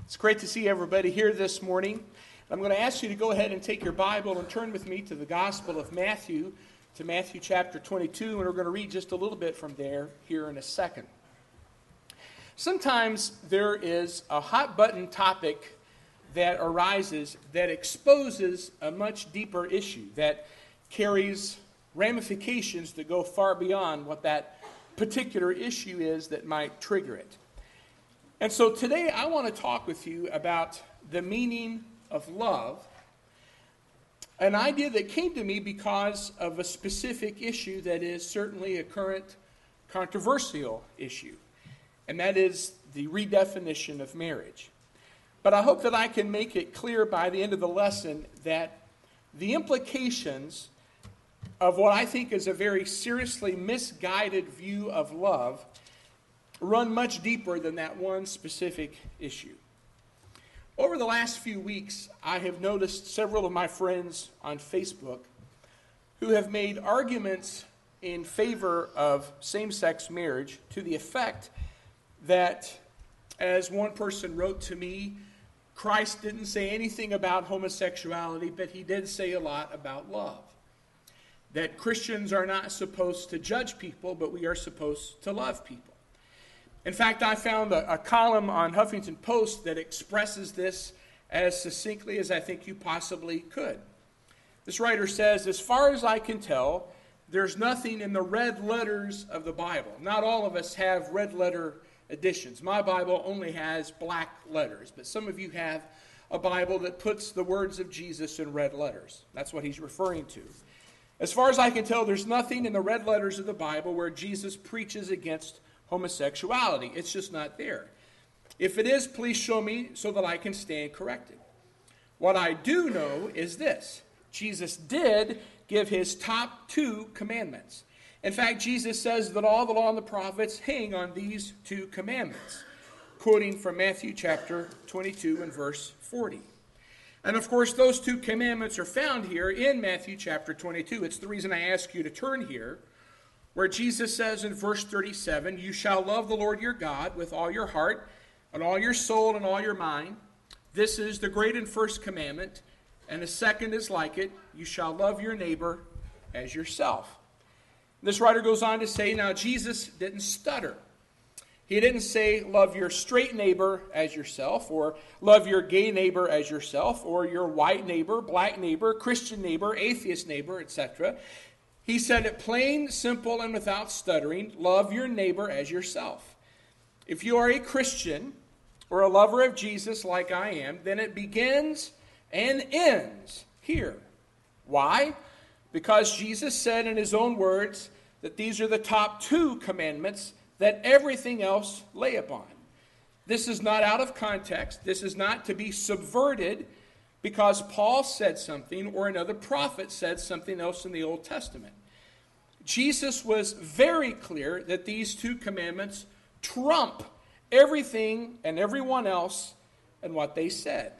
It's great to see everybody here this morning. I'm going to ask you to go ahead and take your Bible and turn with me to the Gospel of Matthew, to Matthew chapter 22, and we're going to read just a little bit from there here in a second. Sometimes there is a hot-button topic that arises that exposes a much deeper issue, that carries ramifications that go far beyond what that particular issue is that might trigger it. And so today I want to talk with you about the meaning of love, an idea that came to me because of a specific issue that is certainly a current controversial issue, and that is the redefinition of marriage. But I hope that I can make it clear by the end of the lesson that the implications of what I think is a very seriously misguided view of love run much deeper than that one specific issue. Over the last few weeks, I have noticed several of my friends on Facebook who have made arguments in favor of same-sex marriage to the effect that, as one person wrote to me, Christ didn't say anything about homosexuality, but he did say a lot about love. That Christians are not supposed to judge people, but we are supposed to love people. In fact, I found a column on Huffington Post that expresses this as succinctly as I think you possibly could. This writer says, as far as I can tell, there's nothing in the red letters of the Bible. Not all of us have red letter editions. My Bible only has black letters, but some of you have a Bible that puts the words of Jesus in red letters. That's what he's referring to. As far as I can tell, there's nothing in the red letters of the Bible where Jesus preaches against homosexuality. It's just not there. If it is, please show me so that I can stand corrected. What I do know is this. Jesus did give his top two commandments. In fact, Jesus says that all the law and the prophets hang on these two commandments, quoting from Matthew chapter 22 and verse 40. And of course, those two commandments are found here in Matthew chapter 22. It's the reason I ask you to turn here, where Jesus says in verse 37, you shall love the Lord your God with all your heart and all your soul and all your mind. This is the great and first commandment, and the second is like it. You shall love your neighbor as yourself. This writer goes on to say, now Jesus didn't stutter. He didn't say love your straight neighbor as yourself, or love your gay neighbor as yourself, or your white neighbor, black neighbor, Christian neighbor, atheist neighbor, etc. He said it plain, simple, and without stuttering, love your neighbor as yourself. If you are a Christian or a lover of Jesus like I am, then it begins and ends here. Why? Because Jesus said in his own words that these are the top two commandments that everything else lay upon. This is not out of context. This is not to be subverted because Paul said something or another prophet said something else in the Old Testament. Jesus was very clear that these two commandments trump everything and everyone else and what they said.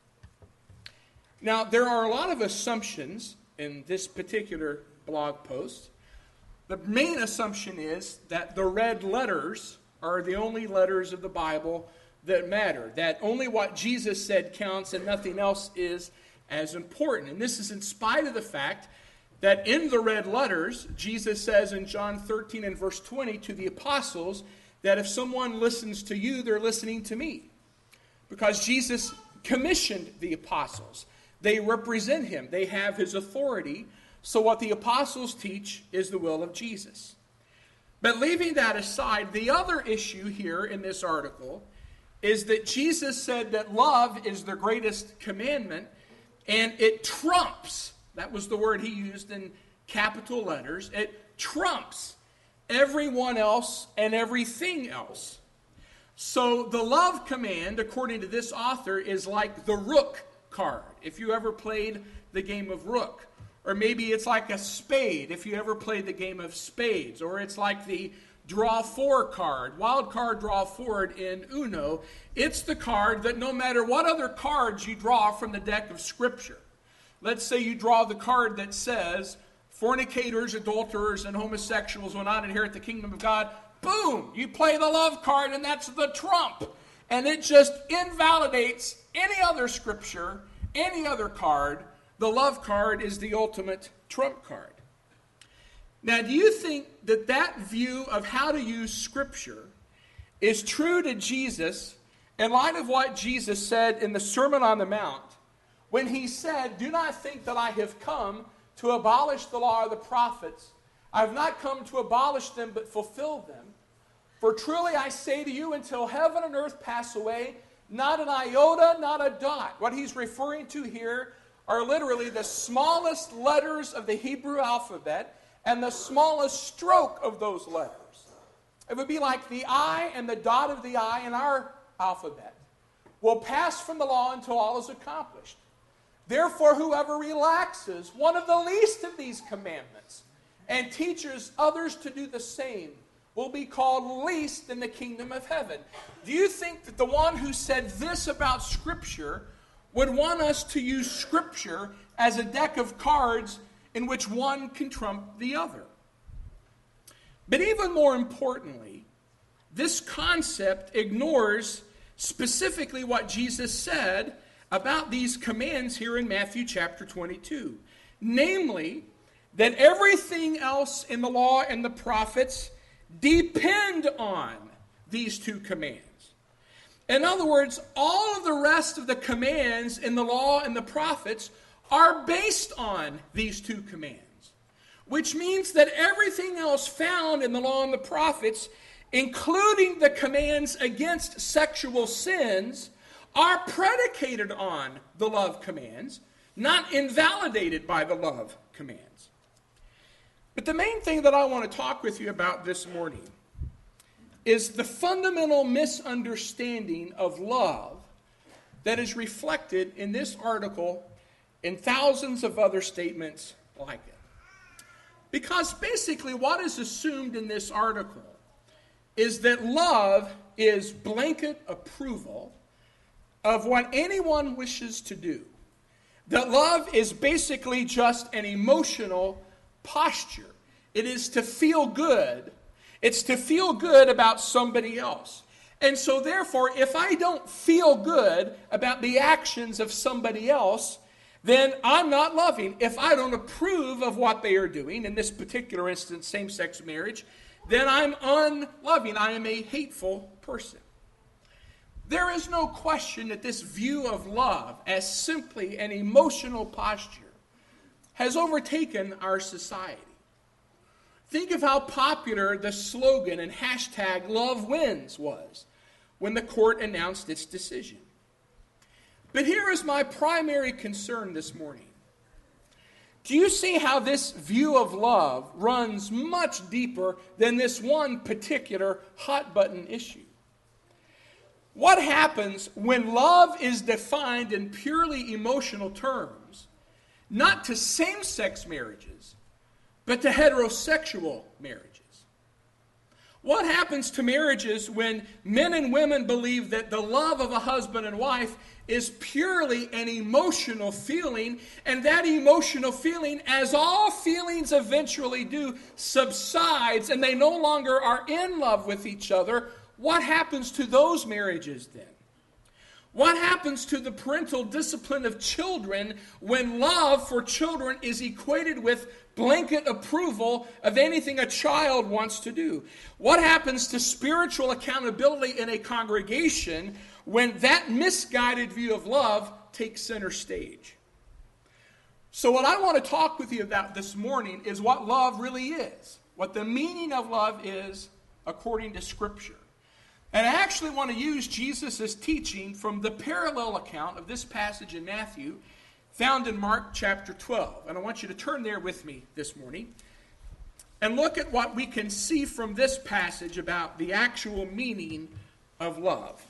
Now, there are a lot of assumptions in this particular blog post. The main assumption is that the red letters are the only letters of the Bible that matter, that only what Jesus said counts and nothing else is as important. And this is in spite of the fact that in the red letters, Jesus says in John 13 and verse 20 to the apostles that if someone listens to you, they're listening to me. Because Jesus commissioned the apostles. They represent him. They have his authority. So what the apostles teach is the will of Jesus. But leaving that aside, the other issue here in this article is that Jesus said that love is the greatest commandment, and it trumps, that was the word he used in capital letters, it trumps everyone else and everything else. So the love command, according to this author, is like the rook card, if you ever played the game of rook. Or maybe it's like a spade, if you ever played the game of spades. Or it's like the draw four card, wild card draw forward in Uno. It's the card that no matter what other cards you draw from the deck of Scripture. Let's say you draw the card that says, fornicators, adulterers, and homosexuals will not inherit the kingdom of God. Boom! You play the love card, and that's the trump. and it just invalidates any other scripture, any other card. The love card is the ultimate trump card. Now, do you think that that view of how to use scripture is true to Jesus in light of what Jesus said in the Sermon on the Mount when he said, "Do not think that I have come to abolish the law or the prophets. I have not come to abolish them, but fulfill them. For truly I say to you, until heaven and earth pass away, not an iota, not a dot." What he's referring to here are literally the smallest letters of the Hebrew alphabet and the smallest stroke of those letters. It would be like the I and the dot of the I in our alphabet will pass from the law until all is accomplished. Therefore, whoever relaxes one of the least of these commandments and teaches others to do the same will be called least in the kingdom of heaven. Do you think that the one who said this about Scripture would want us to use Scripture as a deck of cards in which one can trump the other? But even more importantly, this concept ignores specifically what Jesus said about these commands here in Matthew chapter 22. Namely, that everything else in the law and the prophets depend on these two commands. In other words, all of the rest of the commands in the law and the prophets are based on these two commands. Which means that everything else found in the law and the prophets, including the commands against sexual sins, are predicated on the love commands, not invalidated by the love commands. But the main thing that I want to talk with you about this morning is the fundamental misunderstanding of love that is reflected in this article and thousands of other statements like it. Because basically what is assumed in this article is that love is blanket approval of what anyone wishes to do. That love is basically just an emotional posture. It is to feel good. It's to feel good about somebody else. And so therefore, if I don't feel good about the actions of somebody else, then I'm not loving. If I don't approve of what they are doing, in this particular instance, same-sex marriage, then I'm unloving. I am a hateful person. There is no question that this view of love as simply an emotional posture has overtaken our society. Think of how popular the slogan and hashtag Love Wins was when the court announced its decision. But here is my primary concern this morning. Do you see how this view of love runs much deeper than this one particular hot-button issue? What happens when love is defined in purely emotional terms, not to same-sex marriages, but to heterosexual marriages? What happens to marriages when men and women believe that the love of a husband and wife is purely an emotional feeling, and that emotional feeling, as all feelings eventually do, subsides, and they no longer are in love with each other? What happens to those marriages then? What happens to the parental discipline of children when love for children is equated with blanket approval of anything a child wants to do? What happens to spiritual accountability in a congregation when that misguided view of love takes center stage? So what I want to talk with you about this morning is what love really is, what the meaning of love is according to Scripture. And I actually want to use Jesus' teaching from the parallel account of this passage in Matthew, found in Mark chapter 12. And I want you to turn there with me this morning and look at what we can see from this passage about the actual meaning of love.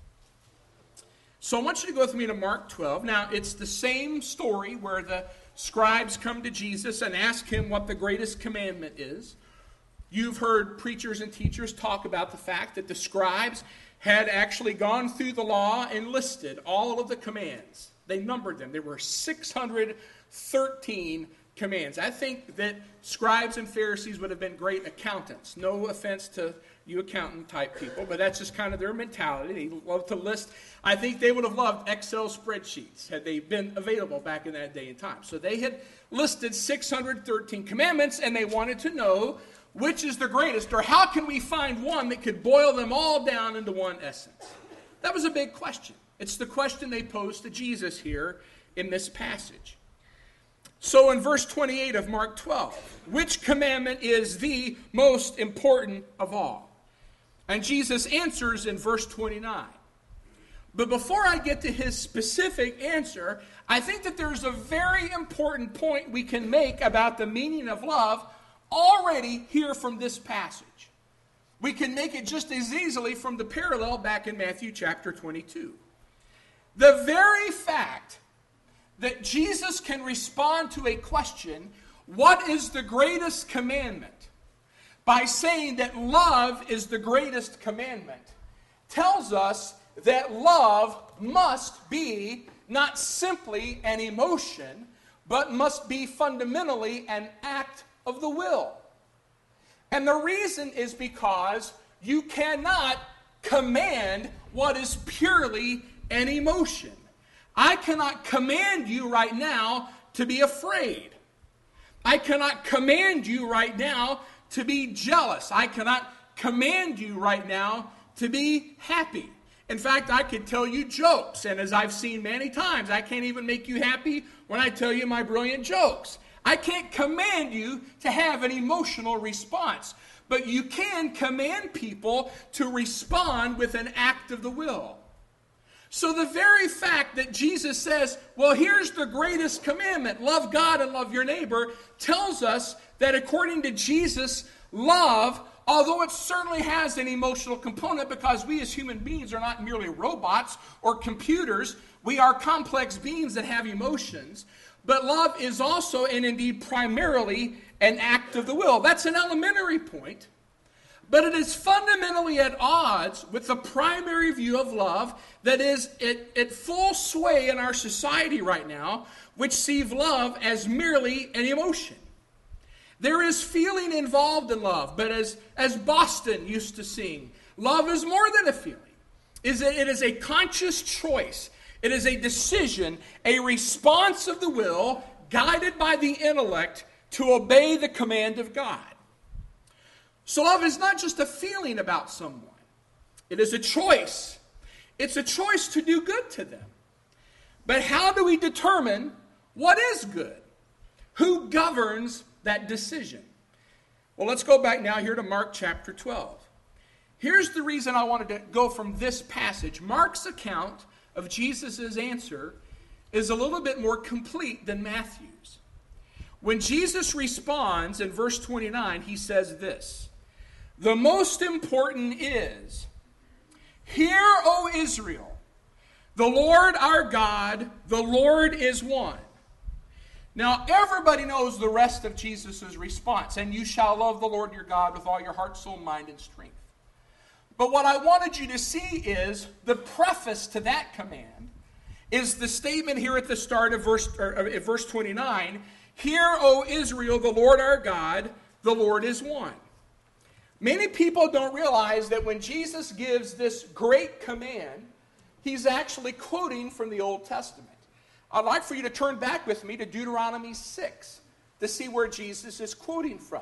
So I want you to go with me to Mark 12. Now, it's the same story where the scribes come to Jesus and ask him what the greatest commandment is. You've heard preachers and teachers talk about the fact that the scribes had actually gone through the law and listed all of the commands. They numbered them. There were 613 commands. I think that scribes and Pharisees would have been great accountants. No offense to you accountant type people, but that's just kind of their mentality. They love to list. I think they would have loved Excel spreadsheets had they been available back in that day and time. So they had listed 613 commandments, and they wanted to know which is the greatest, or how can we find one that could boil them all down into one essence? That was a big question. It's the question they posed to Jesus here in this passage. So in verse 28 of Mark 12, which commandment is the most important of all? And Jesus answers in verse 29. But before I get to his specific answer, I think that there's a very important point we can make about the meaning of love already here from this passage. We can make it just as easily from the parallel back in Matthew chapter 22. The very fact that Jesus can respond to a question, what is the greatest commandment, by saying that love is the greatest commandment, tells us that love must be not simply an emotion, but must be fundamentally an act of the will. And the reason is because you cannot command what is purely an emotion. I cannot command you right now to be afraid. I cannot command you right now to be jealous. I cannot command you right now to be happy. In fact, I could tell you jokes, and as I've seen many times, I can't even make you happy when I tell you my brilliant jokes. I can't command you to have an emotional response, but you can command people to respond with an act of the will. So the very fact that Jesus says, well, here's the greatest commandment, love God and love your neighbor, tells us that according to Jesus, love, although it certainly has an emotional component, because we as human beings are not merely robots or computers, we are complex beings that have emotions, but love is also, and indeed primarily, an act of the will. That's an elementary point. But it is fundamentally at odds with the primary view of love that is at full sway in our society right now, which sees love as merely an emotion. There is feeling involved in love, but as Boston used to sing, love is more than a feeling. It is a conscious choice. It is a decision, a response of the will, guided by the intellect to obey the command of God. So love is not just a feeling about someone. It is a choice. It's a choice to do good to them. But how do we determine what is good? Who governs that decision? Well, let's go back now here to Mark chapter 12. Here's the reason I wanted to go from this passage. Mark's account of Jesus' answer is a little bit more complete than Matthew's. When Jesus responds in verse 29, he says this: the most important is, hear, O Israel, the Lord our God, the Lord is one. Now, everybody knows the rest of Jesus' response, and you shall love the Lord your God with all your heart, soul, mind, and strength. But what I wanted you to see is the preface to that command is the statement here at the start of verse 29, hear, O Israel, the Lord our God, the Lord is one. Many people don't realize that when Jesus gives this great command, he's actually quoting from the Old Testament. I'd like for you to turn back with me to Deuteronomy 6 to see where Jesus is quoting from.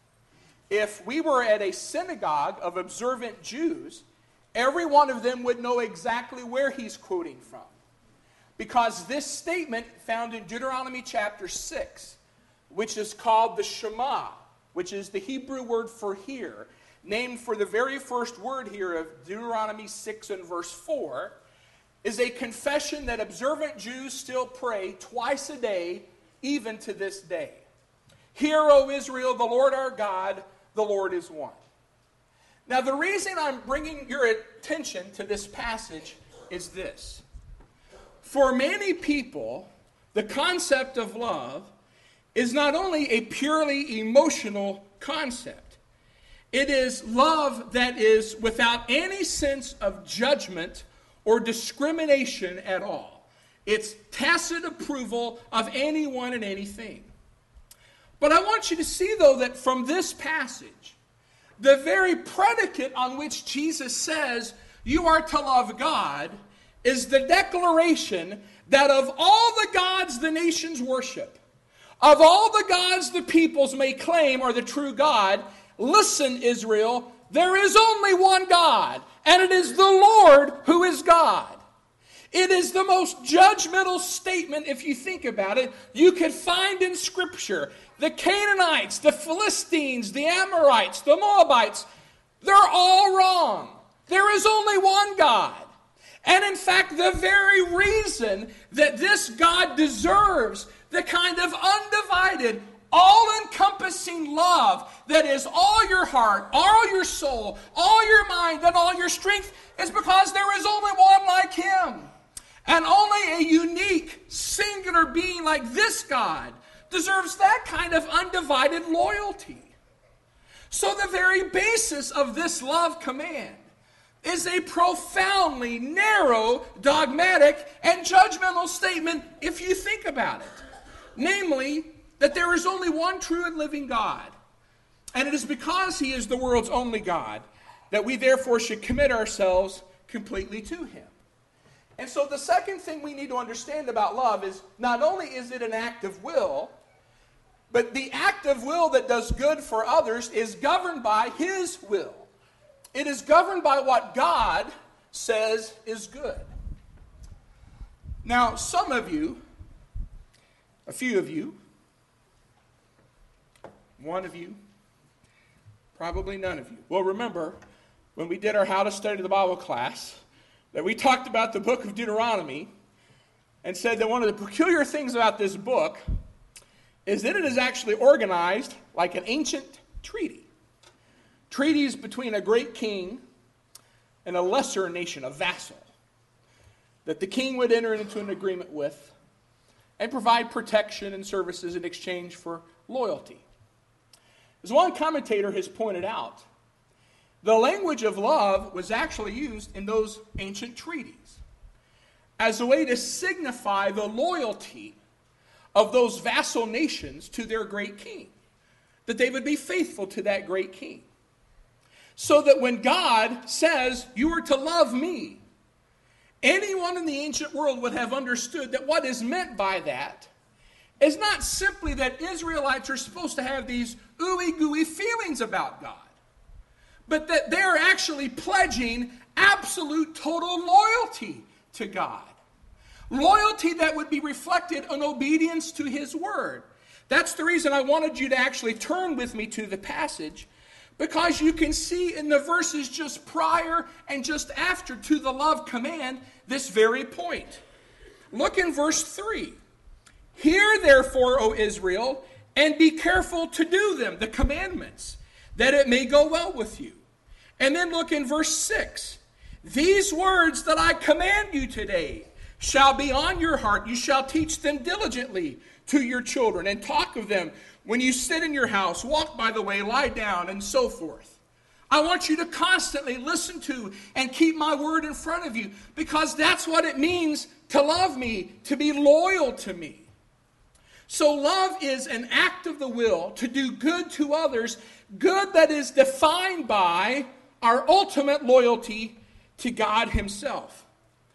If we were at a synagogue of observant Jews, every one of them would know exactly where he's quoting from. Because this statement found in Deuteronomy chapter 6, which is called the Shema, which is the Hebrew word for hear, named for the very first word here of Deuteronomy 6 and verse 4, is a confession that observant Jews still pray twice a day, even to this day. Hear, O Israel, the Lord our God, the Lord is one. Now, the reason I'm bringing your attention to this passage is this. For many people, the concept of love is not only a purely emotional concept. It is love that is without any sense of judgment or discrimination at all. It's tacit approval of anyone and anything. But I want you to see, though, that from this passage, the very predicate on which Jesus says you are to love God is the declaration that of all the gods the nations worship, of all the gods the peoples may claim are the true God, listen, Israel, there is only one God, and it is the Lord who is God. It is the most judgmental statement, if you think about it, you could find in Scripture. The Canaanites, the Philistines, the Amorites, the Moabites, they're all wrong. There is only one God. And in fact, the very reason that this God deserves the kind of undivided, all-encompassing love that is all your heart, all your soul, all your mind, and all your strength is because there is only one like Him. And only a unique, singular being like this God deserves that kind of undivided loyalty. So the very basis of this love command is a profoundly narrow, dogmatic, and judgmental statement if you think about it. Namely, that there is only one true and living God. And it is because He is the world's only God that we therefore should commit ourselves completely to Him. And so the second thing we need to understand about love is not only is it an act of will, but the act of will that does good for others is governed by His will. It is governed by what God says is good. Now, some of you, a few of you, one of you, probably none of you, will remember when we did our How to Study the Bible class that we talked about the book of Deuteronomy and said that one of the peculiar things about this book is that it is actually organized like an ancient treaty. Treaties between a great king and a lesser nation, a vassal, that the king would enter into an agreement with and provide protection and services in exchange for loyalty. As one commentator has pointed out, the language of love was actually used in those ancient treaties as a way to signify the loyalty of those vassal nations to their great king, that they would be faithful to that great king. So that when God says, you are to love me, anyone in the ancient world would have understood that what is meant by that is not simply that Israelites are supposed to have these ooey-gooey feelings about God, but that they're actually pledging absolute total loyalty to God. Loyalty that would be reflected in obedience to His word. That's the reason I wanted you to actually turn with me to the passage, because you can see in the verses just prior and just after to the love command this very point. Look in verse 3. Hear therefore, O Israel, and be careful to do them, the commandments, that it may go well with you. And then look in verse 6. These words that I command you today shall be on your heart. You shall teach them diligently to your children and talk of them when you sit in your house, walk by the way, lie down, and so forth. I want you to constantly listen to and keep my word in front of you, because that's what it means to love me, to be loyal to me. So love is an act of the will to do good to others, good that is defined by our ultimate loyalty to God Himself.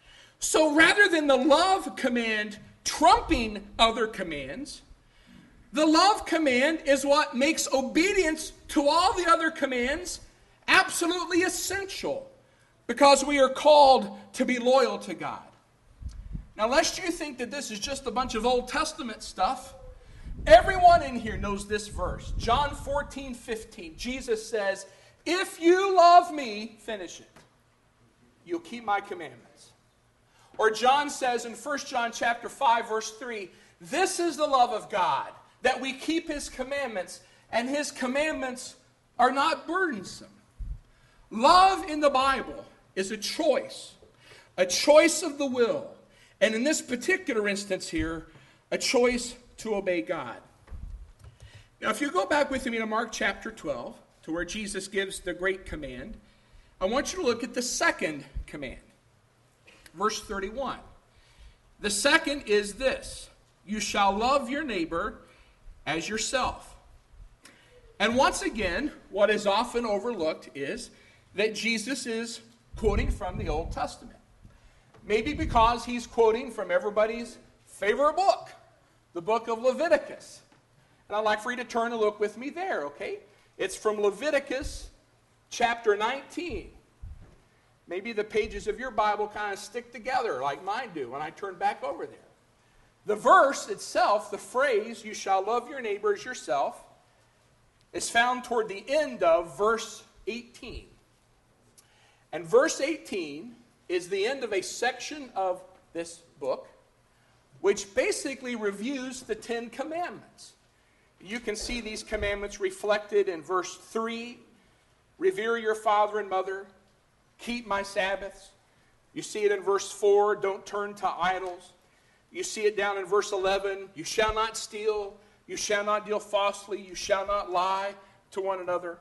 So rather than the love command trumping other commands, the love command is what makes obedience to all the other commands absolutely essential, because we are called to be loyal to God. Now, lest you think that this is just a bunch of Old Testament stuff, everyone in here knows this verse. John 14:15. Jesus says, if you love me, finish it, you'll keep my commandments. Or John says in 1 John chapter 5, verse 3, this is the love of God, that we keep His commandments, and His commandments are not burdensome. Love in the Bible is a choice of the will, and in this particular instance here, a choice to obey God. Now, if you go back with me to Mark chapter 12, to where Jesus gives the great command, I want you to look at the second command. Verse 31. The second is this: you shall love your neighbor as yourself. And once again, what is often overlooked is that Jesus is quoting from the Old Testament. Maybe because he's quoting from everybody's favorite book, the book of Leviticus. And I'd like for you to turn and look with me there, okay? It's from Leviticus chapter 19. Maybe the pages of your Bible kind of stick together like mine do when I turn back over there. The verse itself, the phrase, you shall love your neighbor as yourself, is found toward the end of verse 18. And verse 18 is the end of a section of this book, which basically reviews the 10 commandments. You can see these commandments reflected in verse 3, revere your father and mother, keep my Sabbaths. You see it in verse 4, don't turn to idols. You see it down in verse 11, you shall not steal, you shall not deal falsely, you shall not lie to one another.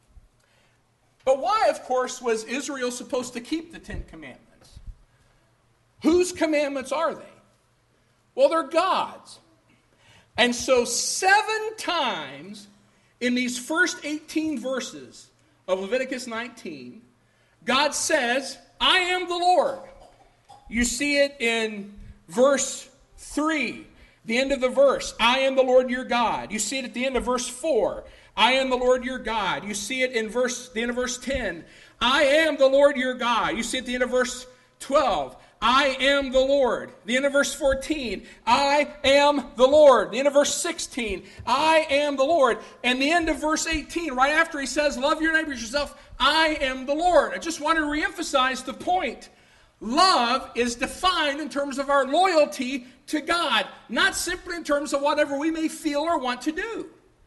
But why, of course, was Israel supposed to keep the 10 commandments? Whose commandments are they? Well, they're God's. And so 7 times in these first 18 verses of Leviticus 19, God says, I am the Lord. You see it in verse 3, the end of the verse, I am the Lord your God. You see it at the end of verse 4, I am the Lord your God. You see it in the end of verse 10, I am the Lord your God. You see it at the end of verse 12, I am the Lord. The end of verse 14, I am the Lord. The end of verse 16, I am the Lord. And the end of verse 18, right after he says, love your neighbor as yourself, I am the Lord. I just want to reemphasize the point. Love is defined in terms of our loyalty to God, not simply in terms of whatever we may feel or want to do.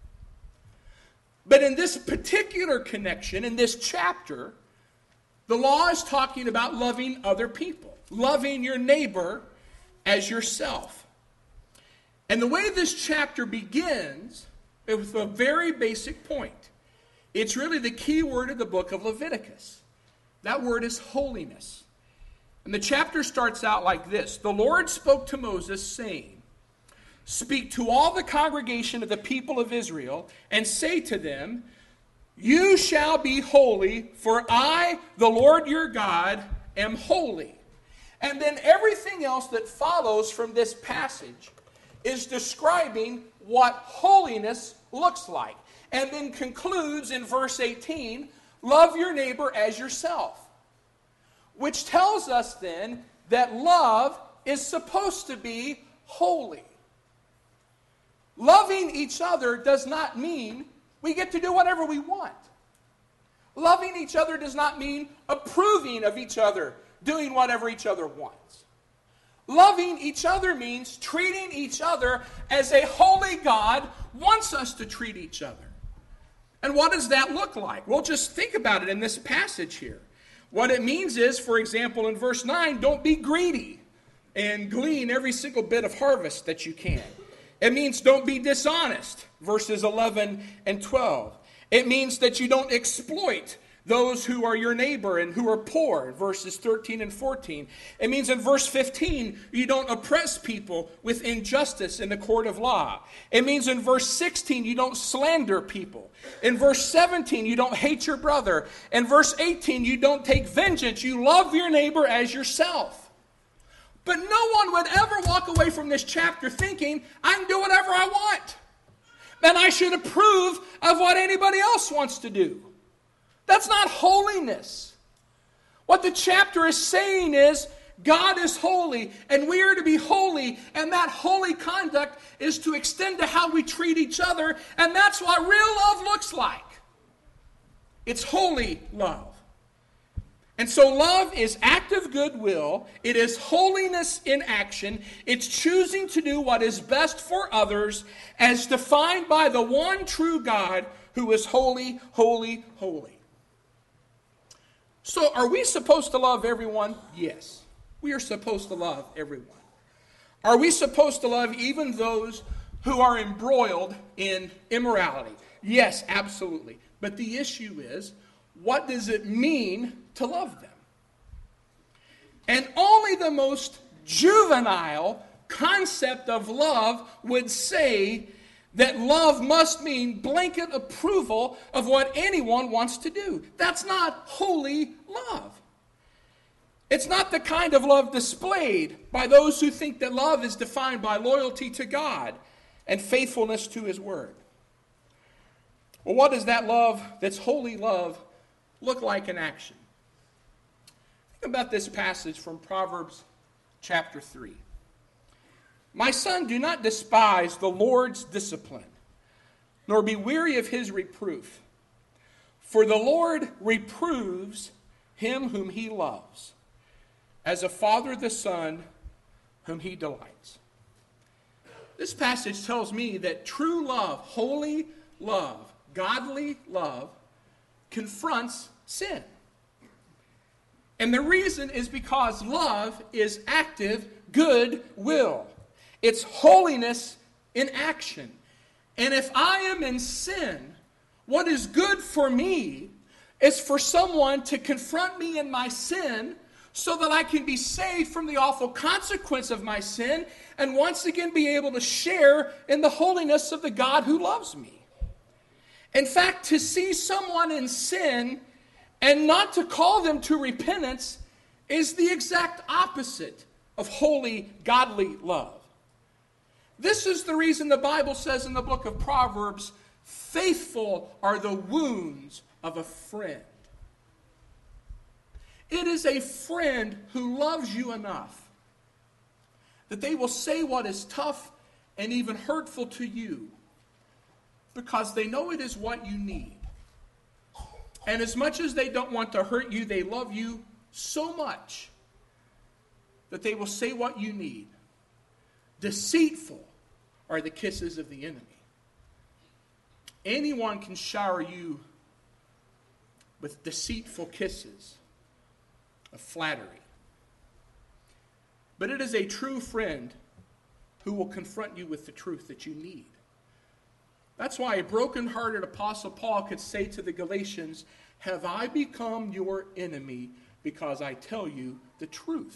But in this particular connection, in this chapter, the law is talking about loving other people, loving your neighbor as yourself. And the way this chapter begins is with a very basic point. It's really the key word of the book of Leviticus. That word is holiness. And the chapter starts out like this. The Lord spoke to Moses, saying, speak to all the congregation of the people of Israel, and say to them, you shall be holy, for I, the Lord your God, am holy. And then everything else that follows from this passage is describing what holiness looks like. And then concludes in verse 18, love your neighbor as yourself. Which tells us then that love is supposed to be holy. Loving each other does not mean we get to do whatever we want. Loving each other does not mean approving of each other, doing whatever each other wants. Loving each other means treating each other as a holy God wants us to treat each other. And what does that look like? Well, just think about it in this passage here. What it means is, for example, in verse 9, don't be greedy and glean every single bit of harvest that you can. It means don't be dishonest, verses 11 and 12. It means that you don't exploit those who are your neighbor and who are poor, verses 13 and 14. It means in verse 15, you don't oppress people with injustice in the court of law. It means in verse 16, you don't slander people. In verse 17, you don't hate your brother. In verse 18, you don't take vengeance. You love your neighbor as yourself. But no one would ever walk away from this chapter thinking, I can do whatever I want. And I should approve of what anybody else wants to do. That's not holiness. What the chapter is saying is, God is holy, and we are to be holy, and that holy conduct is to extend to how we treat each other, and that's what real love looks like. It's holy love. And so love is active goodwill. It is holiness in action. It's choosing to do what is best for others as defined by the one true God who is holy, holy, holy. So are we supposed to love everyone? Yes. We are supposed to love everyone. Are we supposed to love even those who are embroiled in immorality? Yes, absolutely. But the issue is, what does it mean to love them? And only the most juvenile concept of love would say that love must mean blanket approval of what anyone wants to do. That's not holy love. It's not the kind of love displayed by those who think that love is defined by loyalty to God and faithfulness to His Word. Well, what does that love, that's holy love, look like in action? Think about this passage from Proverbs chapter 3. My son, do not despise the Lord's discipline, nor be weary of His reproof. For the Lord reproves him whom He loves, as a father the son whom He delights. This passage tells me that true love, holy love, godly love, confronts sin. And the reason is because love is active good will. It's holiness in action. And if I am in sin, what is good for me is for someone to confront me in my sin so that I can be saved from the awful consequence of my sin and once again be able to share in the holiness of the God who loves me. In fact, to see someone in sin and not to call them to repentance is the exact opposite of holy, godly love. This is the reason the Bible says in the book of Proverbs, faithful are the wounds of a friend. It is a friend who loves you enough that they will say what is tough and even hurtful to you because they know it is what you need. And as much as they don't want to hurt you, they love you so much that they will say what you need. Deceitful are the kisses of the enemy. Anyone can shower you with deceitful kisses of flattery. But it is a true friend who will confront you with the truth that you need. That's why a broken-hearted Apostle Paul could say to the Galatians, have I become your enemy because I tell you the truth?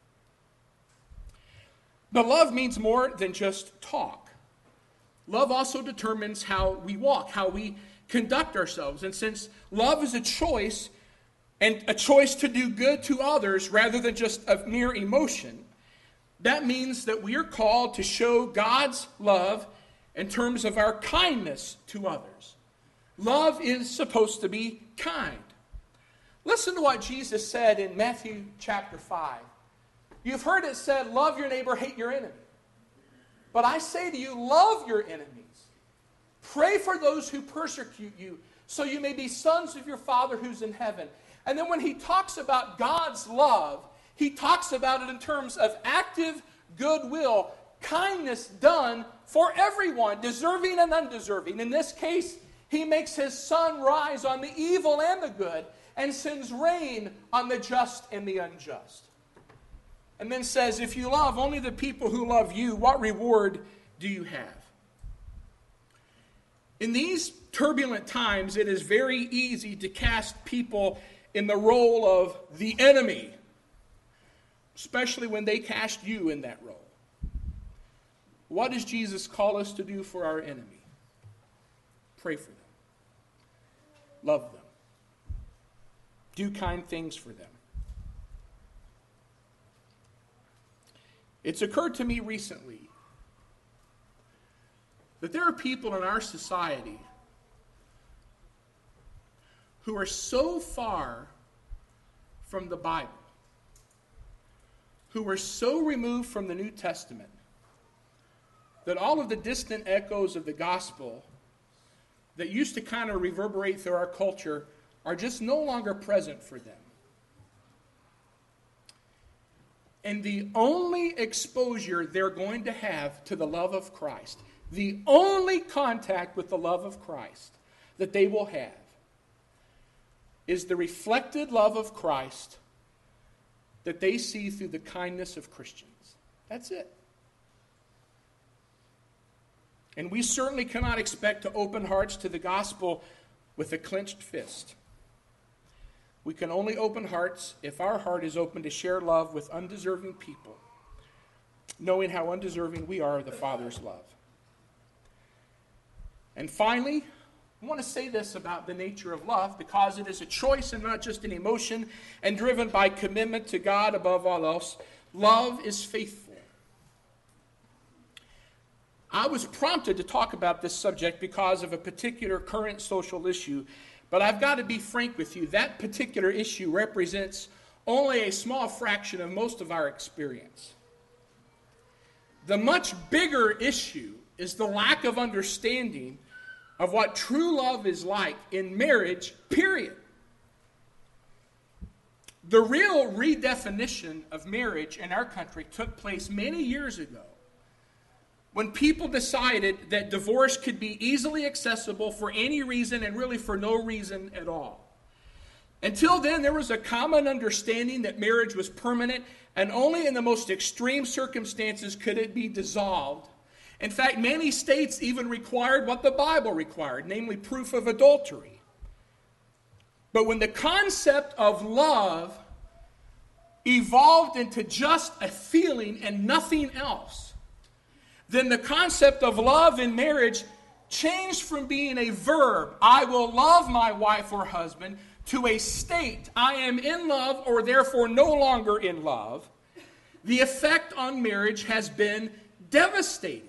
But love means more than just talk. Love also determines how we walk, how we conduct ourselves. And since love is a choice, and a choice to do good to others rather than just a mere emotion, that means that we are called to show God's love in terms of our kindness to others. Love is supposed to be kind. Listen to what Jesus said in Matthew chapter 5. You've heard it said, love your neighbor, hate your enemy. But I say to you, love your enemies. Pray for those who persecute you, so you may be sons of your Father who's in heaven. And then when he talks about God's love, he talks about it in terms of active goodwill, kindness done for everyone, deserving and undeserving. In this case, he makes his sun rise on the evil and the good, and sends rain on the just and the unjust. And then says, if you love only the people who love you, what reward do you have? In these turbulent times, it is very easy to cast people in the role of the enemy, especially when they cast you in that role. What does Jesus call us to do for our enemy? Pray for them. Love them. Do kind things for them. It's occurred to me recently that there are people in our society who are so far from the Bible, who are so removed from the New Testament, that all of the distant echoes of the gospel that used to kind of reverberate through our culture are just no longer present for them. And the only exposure they're going to have to the love of Christ, the only contact with the love of Christ that they will have, is the reflected love of Christ that they see through the kindness of Christians. That's it. And we certainly cannot expect to open hearts to the gospel with a clenched fist. We can only open hearts if our heart is open to share love with undeserving people, knowing how undeserving we are of the Father's love. And finally, I want to say this about the nature of love, because it is a choice and not just an emotion, and driven by commitment to God above all else. Love is faithful. I was prompted to talk about this subject because of a particular current social issue, but I've got to be frank with you. That particular issue represents only a small fraction of most of our experience. The much bigger issue is the lack of understanding of what true love is like in marriage, period. The real redefinition of marriage in our country took place many years ago, when people decided that divorce could be easily accessible for any reason and really for no reason at all. Until then, there was a common understanding that marriage was permanent, and only in the most extreme circumstances could it be dissolved. In fact, many states even required what the Bible required, namely proof of adultery. But when the concept of love evolved into just a feeling and nothing else, then the concept of love in marriage changed from being a verb, I will love my wife or husband, to a state, I am in love or therefore no longer in love. The effect on marriage has been devastating.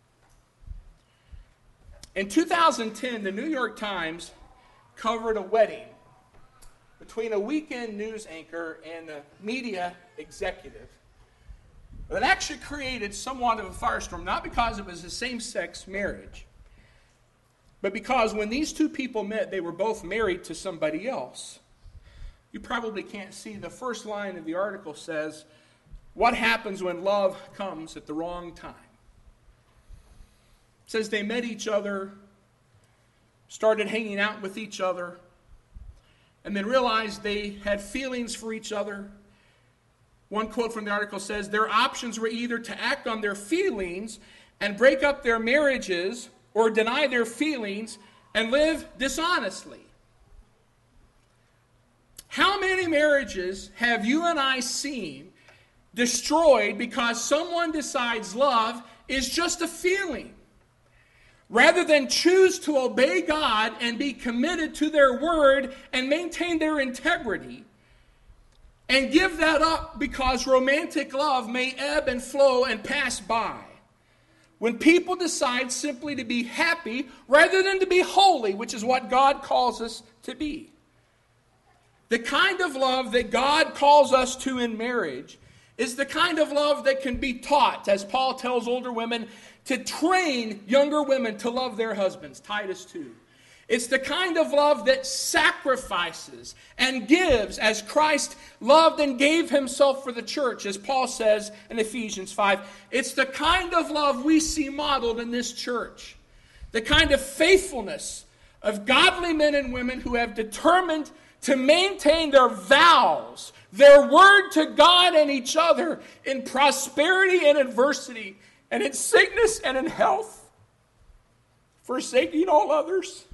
In 2010, the New York Times covered a wedding between a weekend news anchor and a media executive that actually created somewhat of a firestorm, not because it was a same-sex marriage, but because when these two people met, they were both married to somebody else. You probably can't see, the first line of the article says, "What happens when love comes at the wrong time?" It says they met each other, started hanging out with each other, and then realized they had feelings for each other. One quote from the article says, their options were either to act on their feelings and break up their marriages, or deny their feelings and live dishonestly. How many marriages have you and I seen destroyed because someone decides love is just a feeling, rather than choose to obey God and be committed to their word and maintain their integrity, and give that up because romantic love may ebb and flow and pass by? When people decide simply to be happy rather than to be holy, which is what God calls us to be. The kind of love that God calls us to in marriage is the kind of love that can be taught, as Paul tells older women, to train younger women to love their husbands, Titus 2. It's the kind of love that sacrifices and gives as Christ loved and gave himself for the church, as Paul says in Ephesians 5. It's the kind of love we see modeled in this church. The kind of faithfulness of godly men and women who have determined to maintain their vows, their word to God and each other, in prosperity and adversity, and in sickness and in health, forsaking all others.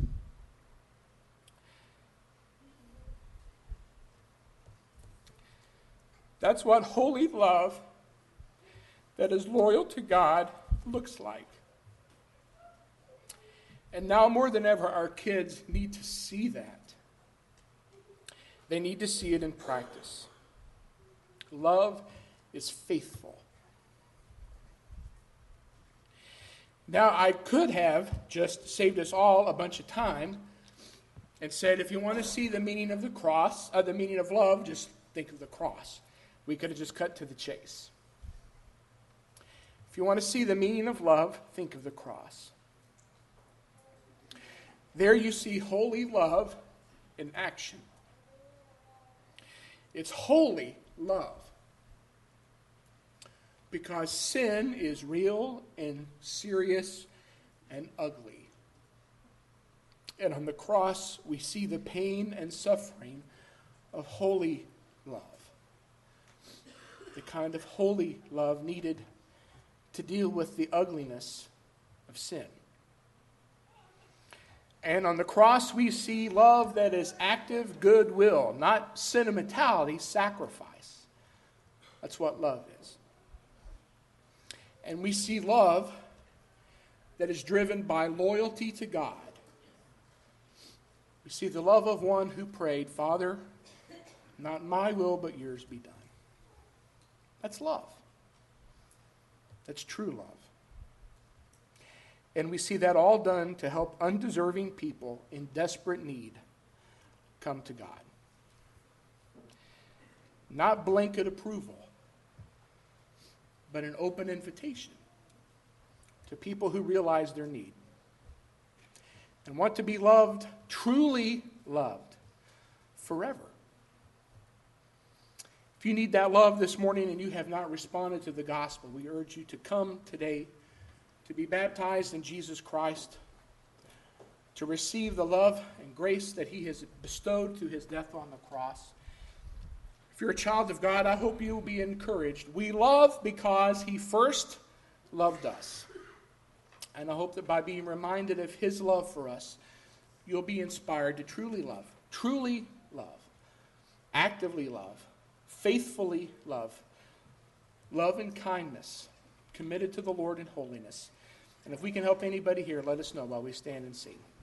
That's what holy love that is loyal to God looks like. And now more than ever, our kids need to see that. They need to see it in practice. Love is faithful. Now, I could have just saved us all a bunch of time and said, if you want to see the meaning of the cross, the meaning of love, just think of the cross. We could have just cut to the chase. If you want to see the meaning of love, think of the cross. There you see holy love in action. It's holy love because sin is real and serious and ugly. And on the cross, we see the pain and suffering of holy love. The kind of holy love needed to deal with the ugliness of sin. And on the cross we see love that is active goodwill, not sentimentality, sacrifice. That's what love is. And we see love that is driven by loyalty to God. We see the love of one who prayed, Father, not my will, but yours be done. That's love. That's true love. And we see that all done to help undeserving people in desperate need come to God. Not blanket approval, but an open invitation to people who realize their need and want to be loved, truly loved, forever. If you need that love this morning and you have not responded to the gospel, we urge you to come today to be baptized in Jesus Christ, to receive the love and grace that he has bestowed through his death on the cross. If you're a child of God, I hope you will be encouraged. We love because he first loved us. And I hope that by being reminded of his love for us, you'll be inspired to truly love, actively love, faithfully love and kindness, committed to the Lord in holiness. And if we can help anybody here, let us know while we stand and sing.